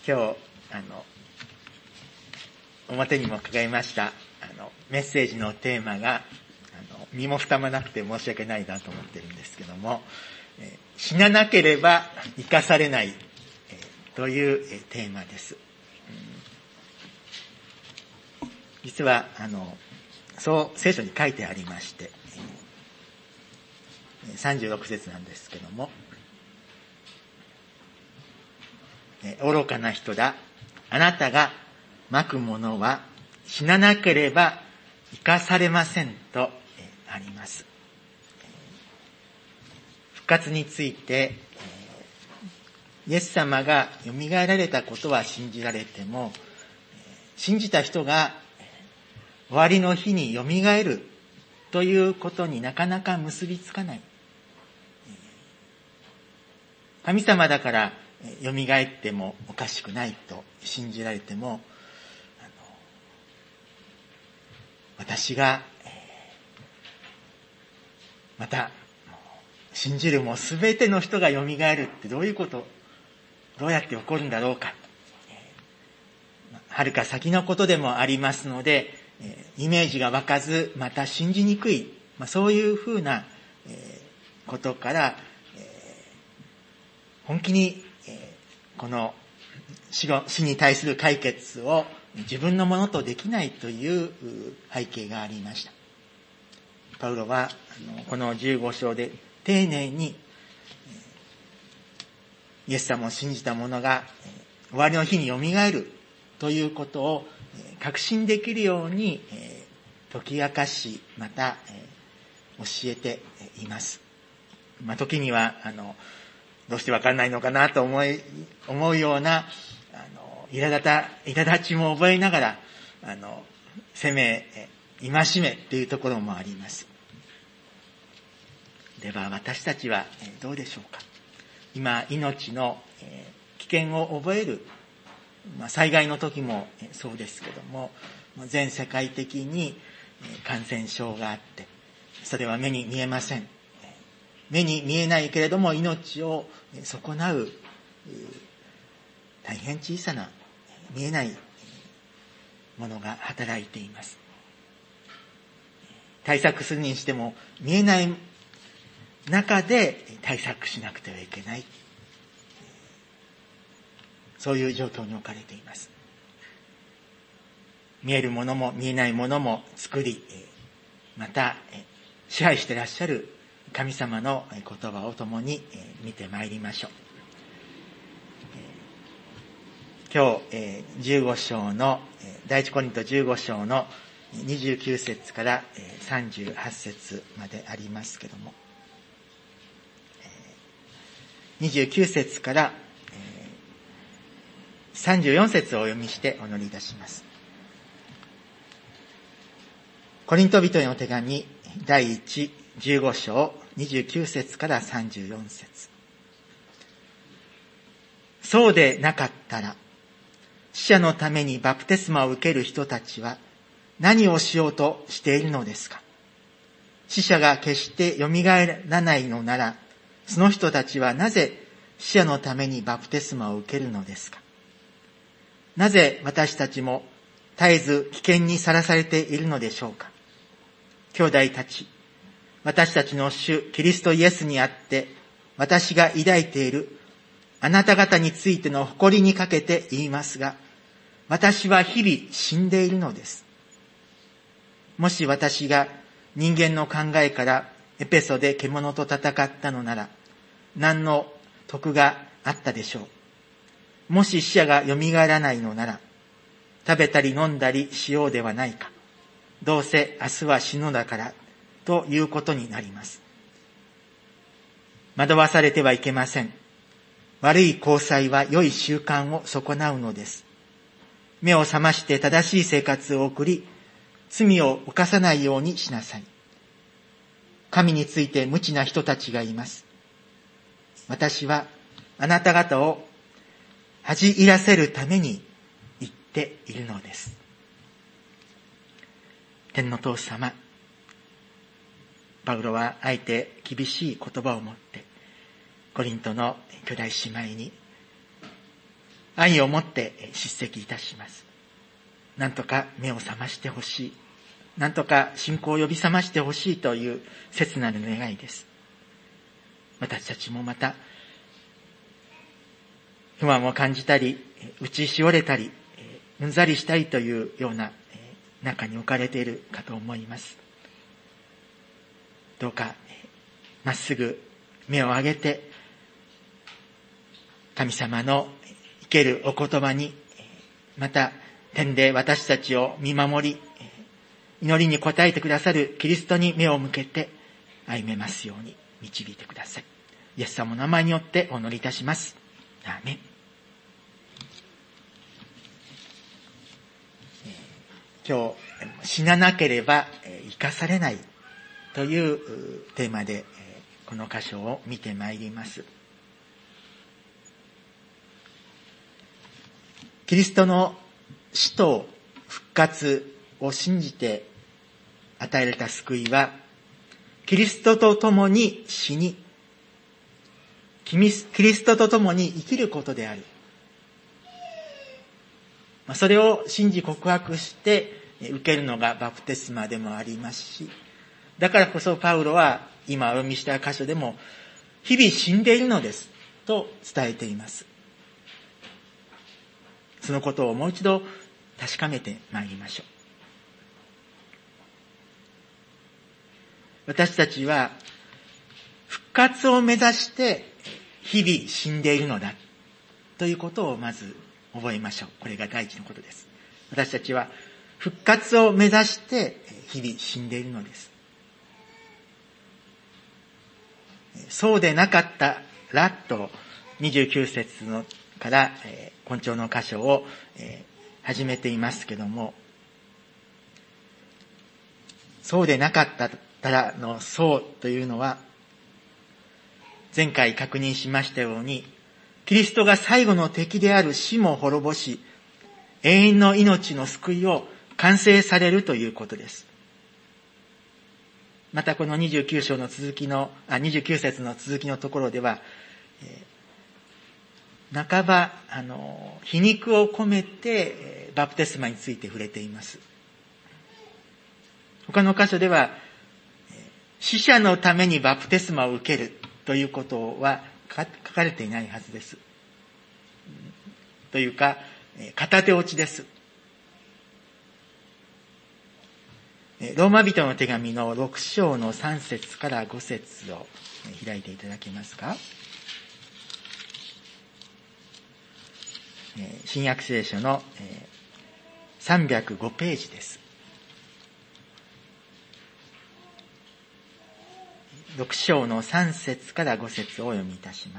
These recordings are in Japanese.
今日表にも伺いましたメッセージのテーマが身も蓋もなくて申し訳ないなと思ってるんですけども、死ななければ生かされない、というテーマです。実はそう聖書に書いてありまして、36節なんですけども、愚かな人だ、あなたがまくものは死ななければ生かされませんとあります。復活についてイエス様がよみがえられたことは信じられても、信じた人が終わりの日によみがえるということになかなか結びつかない。神様だからよみがえってもおかしくないと信じられても、私がまた信じるもすべての人がよみがえるってどういうこと、どうやって起こるんだろうか、はるか先のことでもありますので、イメージが湧かずまた信じにくい、そういうふうなことから本気にこの死に対する解決を自分のものとできないという背景がありました。パウロはこの15章で丁寧にイエス様を信じた者が終わりの日によみがえるということを確信できるように解き明かし、また教えています。時にはどうしてわからないのかなと思うような苛立ちも覚えながら責め戒めっていうところもあります。では私たちはどうでしょうか。今命の危険を覚える、災害の時もそうですけども、全世界的に感染症があって、それは目に見えません。目に見えないけれども命を損なう大変小さな見えないものが働いています。対策するにしても見えない中で対策しなくてはいけない、そういう状況に置かれています。見えるものも見えないものも作り、また支配していらっしゃる神様の言葉を共に見てまいりましょう。今日15章の第一コリント15章の29節から38節までありますけども、29節から34節をお読みしてお祈りいたします。コリント人への手紙第15章29節から34節。そうでなかったら、死者のためにバプテスマを受ける人たちは何をしようとしているのですか。死者が決してよみがえらないのなら、その人たちはなぜ死者のためにバプテスマを受けるのですか。なぜ私たちも絶えず危険にさらされているのでしょうか。兄弟たち、私たちの主キリストイエスにあって私が抱いているあなた方についての誇りにかけて言いますが、私は日々死んでいるのです。もし私が人間の考えからエペソで獣と戦ったのなら何の得があったでしょう。もし死者がよみがえらないのなら食べたり飲んだりしようではないか。どうせ明日は死ぬのだからということになります。惑わされてはいけません。悪い交際は良い習慣を損なうのです。目を覚まして正しい生活を送り、罪を犯さないようにしなさい。神について無知な人たちがいます。私はあなた方を恥じ入らせるために言っているのです。天の父様、パウロはあえて厳しい言葉を持ってコリントの兄弟姉妹に愛をもって叱責いたします。なんとか目を覚ましてほしい。なんとか信仰を呼び覚ましてほしいという切なる願いです。私たちもまた、不安を感じたり、打ちしおれたり、うんざりしたいというような中に置かれているかと思います。どうか、まっすぐ目を上げて、神様の生けるお言葉に、また天で私たちを見守り、祈りに応えてくださるキリストに目を向けて歩めますように導いてください。イエス様の名前によってお祈りいたします。アーメン。今日、死ななければ生かされないというテーマでこの箇所を見てまいります。キリストの死と復活を信じて与えられた救いは、キリストと共に死に、キリストと共に生きることである。それを信じ告白して受けるのがバプテスマでもありますし、だからこそパウロは今お読みした箇所でも、日々死んでいるのですと伝えています。そのことをもう一度確かめてまいりましょう。私たちは復活を目指して日々死んでいるのだということをまず覚えましょう。これが第一のことです。私たちは復活を目指して日々死んでいるのです。そうでなかったらと29節のから今朝の箇所を始めていますけども、そうでなかったらのそうというのは、前回確認しましたように、キリストが最後の敵である死も滅ぼし、永遠の命の救いを完成されるということです。またこの29節の続きのところでは、半ば皮肉を込めてバプテスマについて触れています。他の箇所では、死者のためにバプテスマを受けるということは書かれていないはずです。というか、片手落ちです。ローマ人の手紙の6章の3節から5節を開いていただけますか。新約聖書の305ページです。6章の3節から5節をお読みいたします。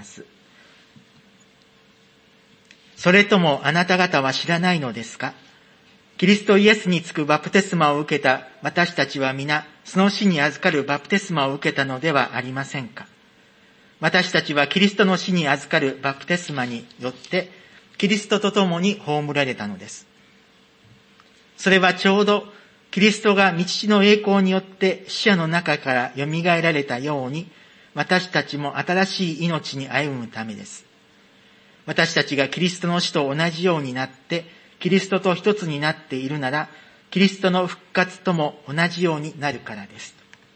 それともあなた方は知らないのですか？キリストイエスにつくバプテスマを受けた私たちは皆、その死に預かるバプテスマを受けたのではありませんか？私たちはキリストの死に預かるバプテスマによって、キリストと共に葬られたのです。それはちょうど、キリストが御父の栄光によって死者の中から蘇られたように、私たちも新しい命に歩むためです。私たちがキリストの死と同じようになって、キリストと一つになっているなら、キリストの復活とも同じようになるからです。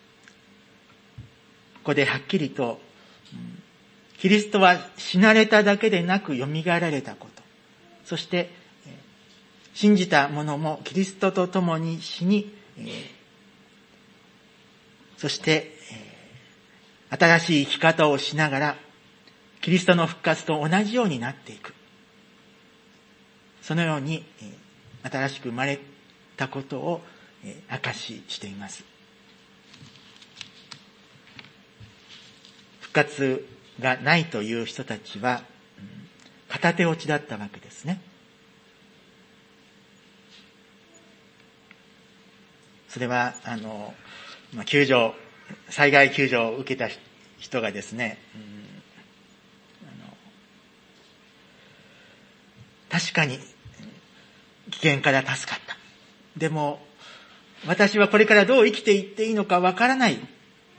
ここではっきりと、キリストは死なれただけでなく蘇られたこと。そして、信じた者もキリストと共に死に、そして、新しい生き方をしながら、キリストの復活と同じようになっていく。そのように、新しく生まれたことを証ししています。復活がないという人たちは、片手落ちだったわけですね。それは、災害救助を受けた人がですね、確かに危険から助かった。でも、私はこれからどう生きていっていいのかわからない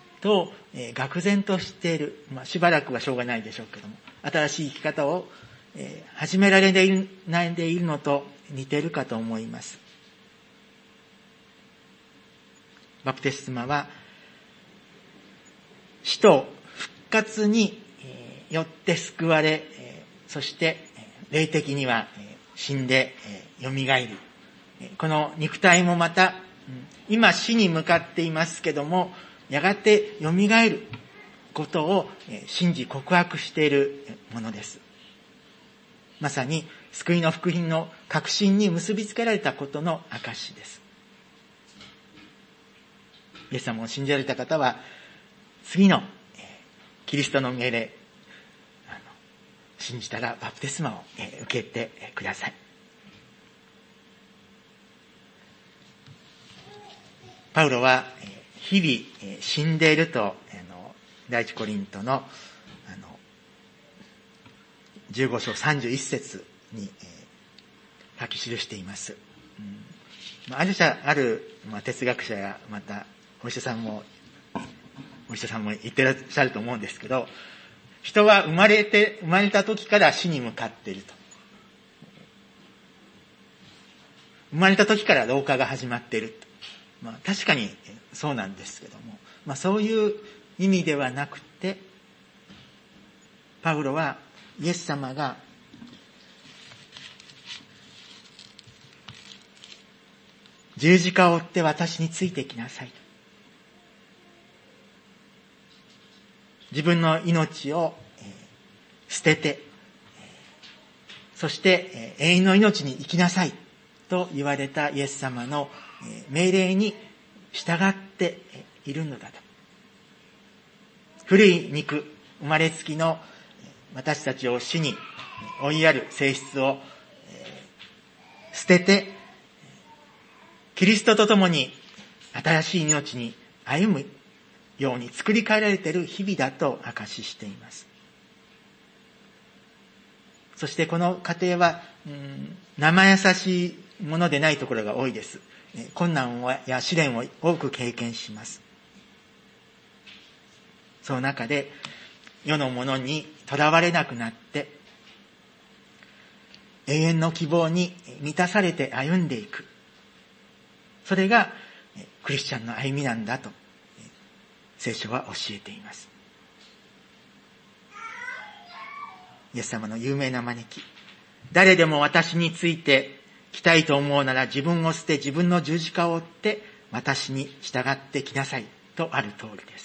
と、愕然としている。しばらくはしょうがないでしょうけども、新しい生き方を始められないでいるのと似ているかと思います。バプテスマは死と復活によって救われ、そして霊的には死んでよみがえる。この肉体もまた今死に向かっていますけども、やがてよみがえることを信じ告白しているものです。まさに救いの福音の確信に結びつけられたことの証です。イエス様を信じられた方は次のキリストの命令、信じたらバプテスマを受けてください。パウロは日々死んでいると第一コリントの15章31節に書き記しています。ある哲学者やまたお医者さんも言ってらっしゃると思うんですけど、人は生まれた時から死に向かっていると。生まれた時から老化が始まっていると。確かにそうなんですけども、そういう意味ではなくて、パウロはイエス様が十字架を追って私についてきなさい。自分の命を捨てて、そして永遠の命に生きなさいと言われたイエス様の命令に従っているのだと。古い肉、生まれつきの私たちを死に追いやる性質を捨てて、キリストと共に新しい命に歩むように作り変えられている日々だと証ししています。そしてこの過程は生優しいものでないところが多いです。困難や試練を多く経験します。その中で世のものにとらわれなくなって永遠の希望に満たされて歩んでいく。それがクリスチャンの歩みなんだと聖書は教えています。イエス様の有名な招き。誰でも私について来たいと思うなら自分を捨て自分の十字架を追って私に従ってきなさいとある通りです。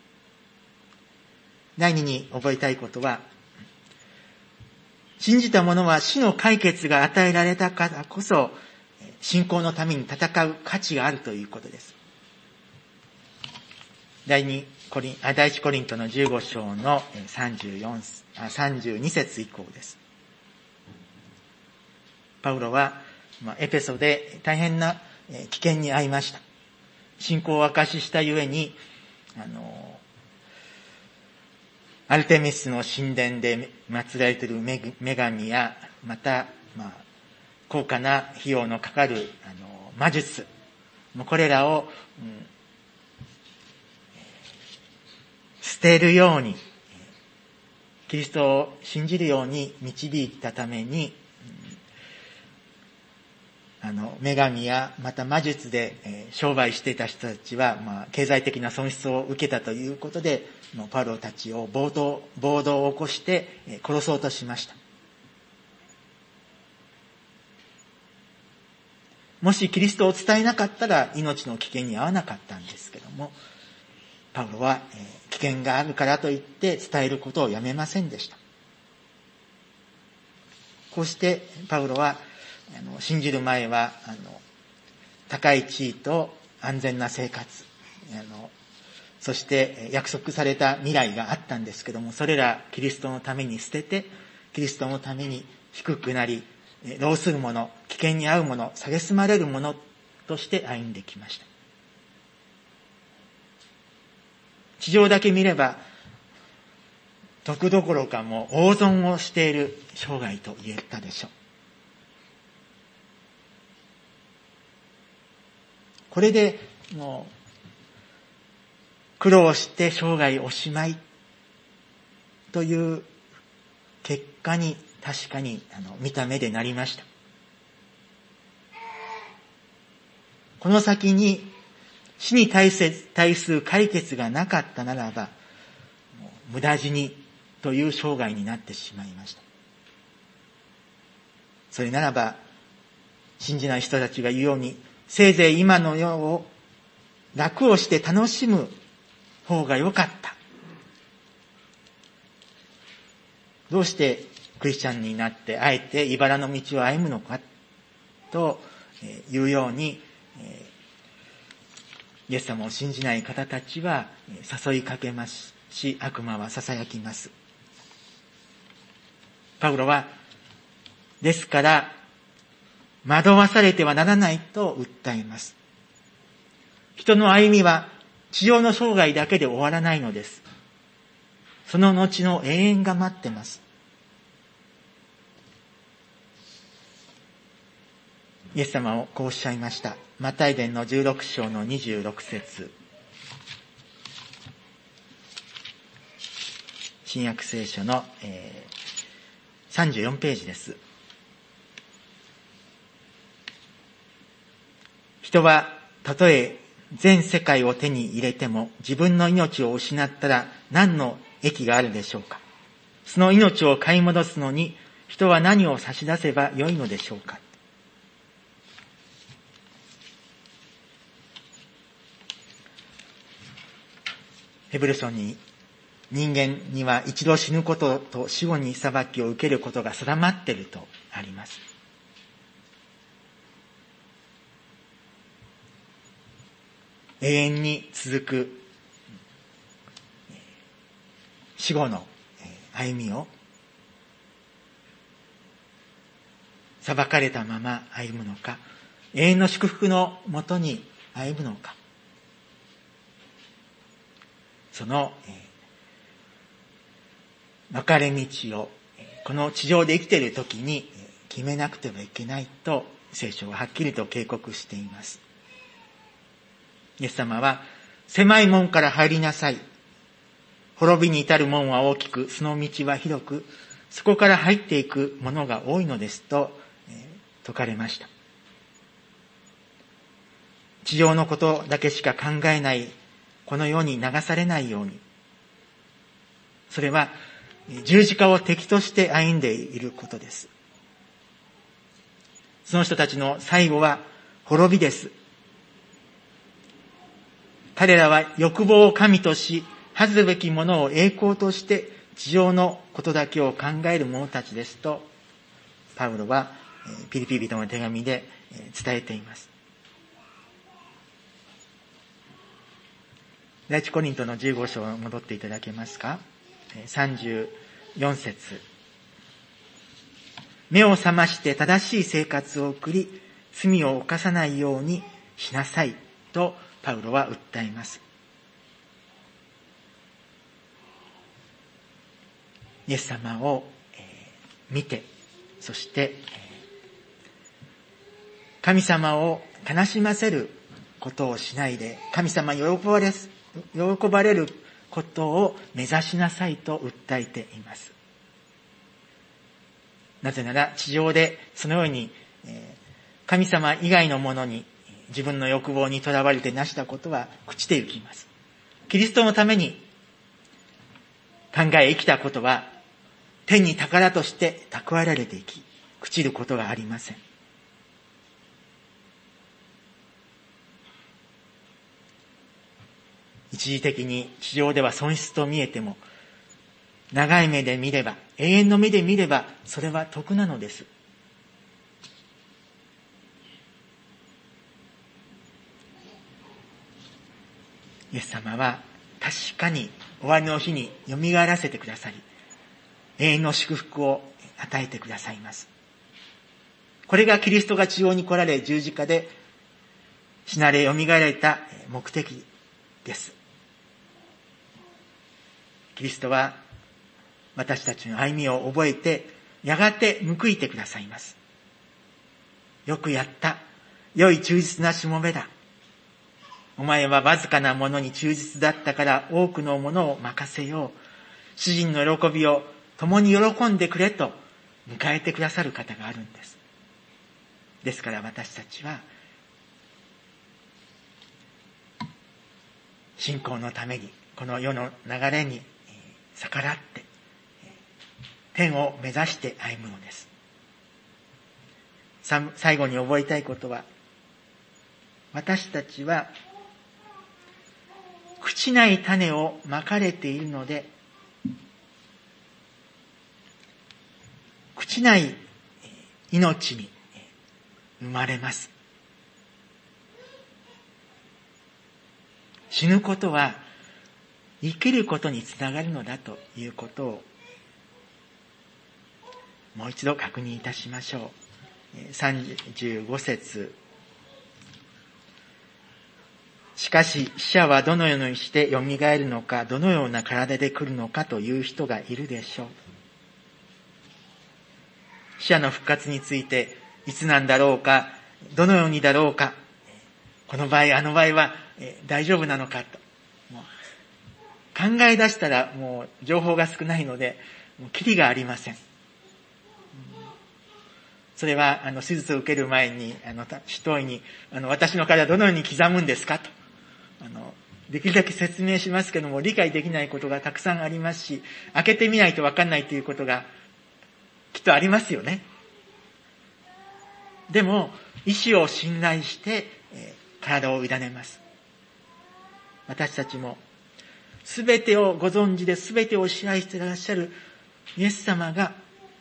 第二に覚えたいことは、信じた者は死の解決が与えられたからこそ信仰のために戦う価値があるということです。第一コリントの15章の32節以降です。パウロはエペソで大変な危険に遭いました。信仰を証ししたゆえに、アルテミスの神殿で祀られている女神や、また、高価な費用のかかる魔術、これらを、捨てるように、キリストを信じるように導いたために、女神やまた魔術で商売していた人たちは、経済的な損失を受けたということで、パウロたちを暴動を起こして殺そうとしました。もしキリストを伝えなかったら命の危険に遭わなかったんですけども、パウロは危険があるからといって伝えることをやめませんでした。こうしてパウロは信じる前は高い地位と安全な生活、そして約束された未来があったんですけども、それらキリストのために捨てて、キリストのために低くなり、労するもの、危険に遭うもの、蔑まれるものとして歩んできました。地上だけ見れば得どころかもう大損をしている生涯と言えたでしょう。これでもう苦労して生涯おしまいという結果に確かに見た目でなりました。この先に死に対する解決がなかったならば、無駄死にという生涯になってしまいました。それならば、信じない人たちが言うように、せいぜい今の世を楽をして楽しむ方が良かった。どうしてクリスチャンになってあえて茨の道を歩むのかというように、イエス様を信じない方たちは誘いかけますし、悪魔は囁きます。パウロは、ですから惑わされてはならないと訴えます。人の歩みは地上の生涯だけで終わらないのです。その後の永遠が待ってます。イエス様はこうおっしゃいました。マタイ伝の16章の26節。新約聖書の、34ページです。人はたとえ全世界を手に入れても自分の命を失ったら何の益があるでしょうか。その命を買い戻すのに人は何を差し出せばよいのでしょうか。ヘブル書に、人間には一度死ぬことと死後に裁きを受けることが定まっているとあります。永遠に続く死後の歩みを裁かれたまま歩むのか、永遠の祝福のもとに歩むのか、その分かれ道をこの地上で生きている時に決めなくてはいけないと聖書ははっきりと警告しています。イエス様は、狭い門から入りなさい。滅びに至る門は大きく、その道は広く、そこから入っていくものが多いのですと説かれました。地上のことだけしか考えないこの世に流されないように、それは十字架を敵として歩んでいることです。その人たちの最後は滅びです。彼らは欲望を神とし、恥ずべきものを栄光として地上のことだけを考える者たちですと、パウロはピリピ人の手紙で伝えています。第一コリントの15章に戻っていただけますか。34節。目を覚まして正しい生活を送り、罪を犯さないようにしなさいとパウロは訴えます。イエス様を見て、そして神様を悲しませることをしないで、神様に喜ばれることを目指しなさいと訴えています。なぜなら地上でそのように神様以外のものに自分の欲望にとらわれてなしたことは朽ちてゆきます。キリストのために考え生きたことは天に宝として蓄えられていき、朽ちることがありません。一時的に地上では損失と見えても、長い目で見れば、永遠の目で見れば、それは得なのです。イエス様は確かに終わりの日によみがえらせてくださり、永遠の祝福を与えてくださいます。これがキリストが地上に来られ十字架で死なれよみがえられた目的です。キリストは私たちの歩みを覚えて、やがて報いてくださいます。よくやった。良い忠実なしもべだ。お前はわずかなものに忠実だったから多くのものを任せよう。主人の喜びを共に喜んでくれと迎えてくださる方があるんです。ですから私たちは信仰のためにこの世の流れに逆らって天を目指して歩むのです。最後に覚えたいことは、私たちは朽ちない種をまかれているので、朽ちない命に生まれます。死ぬことは生きることにつながるのだということをもう一度確認いたしましょう。35節。しかし死者はどのようにしてよみがえるのか、どのような体で来るのかという人がいるでしょう。死者の復活についていつなんだろうか、どのようにだろうか、この場合あの場合は大丈夫なのかともう考え出したらもう情報が少ないのでもうキリがありません。それは手術を受ける前に一人に私の体どのように刻むんですかとできるだけ説明しますけども、理解できないことがたくさんありますし、開けてみないと分かんないということがきっとありますよね。でも意志を信頼して体を委ねます。私たちもすべてをご存知で、すべてを支配していらっしゃるイエス様が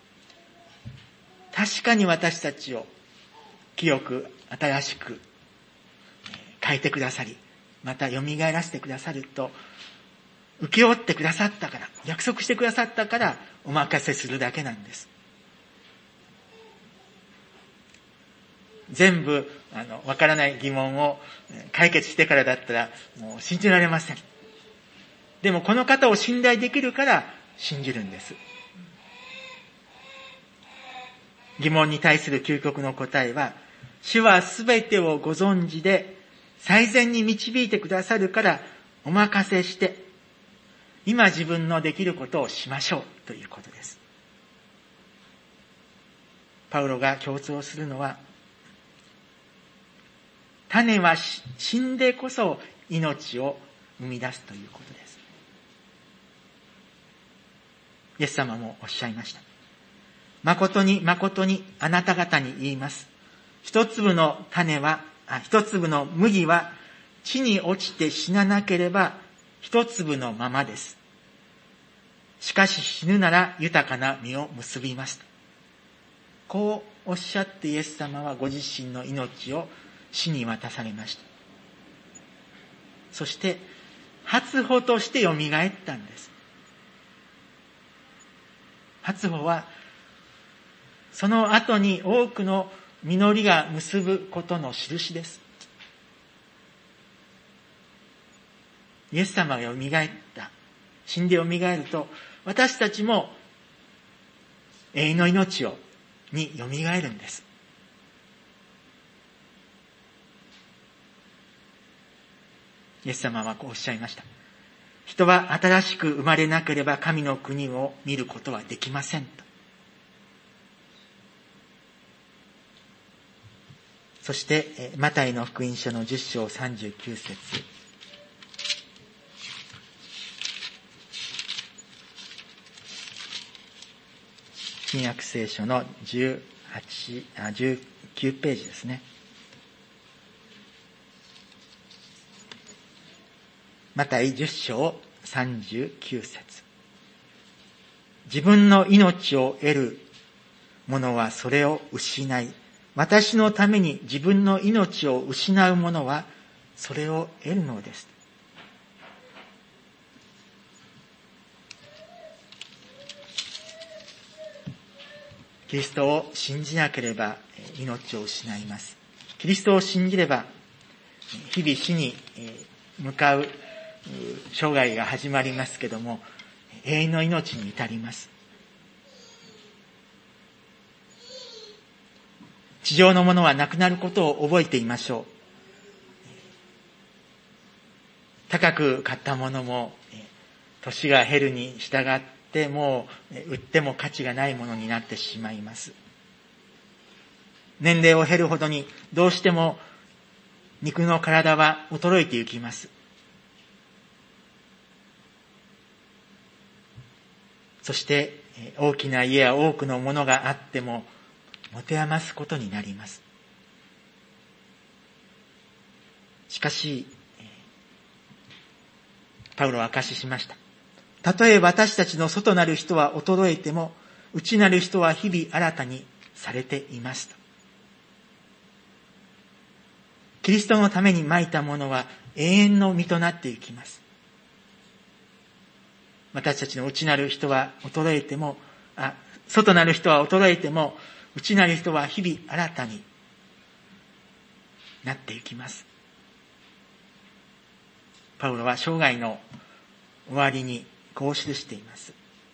確かに私たちを清く新しく変えてくださり、また蘇らせてくださると請け負ってくださったから、約束してくださったからお任せするだけなんです。全部わからない疑問を解決してからだったらもう信じられません。でもこの方を信頼できるから信じるんです。疑問に対する究極の答えは、主はすべてをご存知で最善に導いてくださるからお任せして、今自分のできることをしましょうということです。パウロが強調するのは、種は死んでこそ命を生み出すということです。イエス様もおっしゃいました。誠に誠にあなた方に言います。一粒の麦は地に落ちて死ななければ一粒のままです。しかし死ぬなら豊かな実を結びます。こうおっしゃってイエス様はご自身の命を死に渡されました。そして初穂としてよみがえったんです。初穂はその後に多くの実りが結ぶことの印です。イエス様がよみがえった、死んでよみがえると、私たちも永遠の命によみがえるんです。イエス様はこうおっしゃいました。人は新しく生まれなければ神の国を見ることはできませんと。そしてマタイの福音書の10章39節。新約聖書の19ページですね。マタイ10章39節。自分の命を得る者はそれを失い、私のために自分の命を失う者はそれを得るのです。キリストを信じなければ命を失います。キリストを信じれば日々死に向かう生涯が始まりますけども、永遠の命に至ります。地上のものはなくなることを覚えていましょう。高く買ったものも年が減るに従っってもう売っても価値がないものになってしまいます。年齢を経るほどにどうしても肉の体は衰えていきます。そして大きな家や多くのものがあっても持て余すことになります。しかしパウロは証ししました。たとえ私たちの外なる人は衰えても、内なる人は日々新たにされていますと。キリストのためにまいたものは永遠の実となっていきます。私たちの内なる人は衰えても、外なる人は衰えても、内なる人は日々新たになっていきます。パウロは生涯の終わりにこう記しています。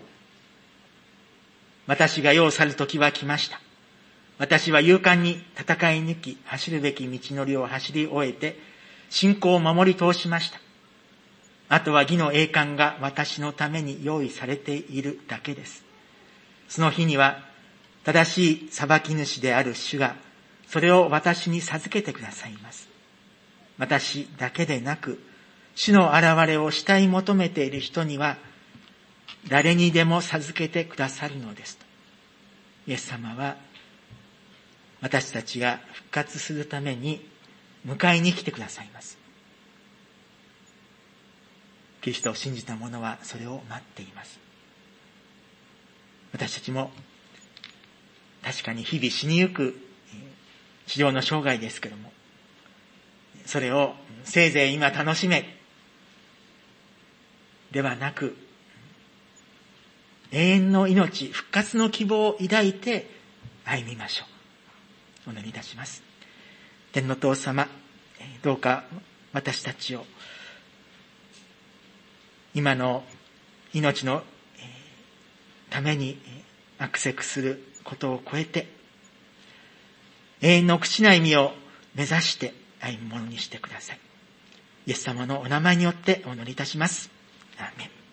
私が世を去る時は来ました。私は勇敢に戦い抜き、走るべき道のりを走り終えて、信仰を守り通しました。あとは義の栄冠が私のために用意されているだけです。その日には、正しい裁き主である主が、それを私に授けてくださいます。私だけでなく、主の現れを慕い求めている人には、誰にでも授けてくださるのですと。イエス様は、私たちが復活するために迎えに来てくださいます。キリストを信じた者はそれを待っています。私たちも確かに日々死にゆく地上の生涯ですけども、それをせいぜい今楽しめではなく、永遠の命、復活の希望を抱いて歩みましょう。お祈りいたします。天の父様、どうか私たちを今の命のために悪せくすることを超えて、永遠の朽ちない実を目指して歩むものにしてください。イエス様のお名前によってお祈りいたします。アーメン。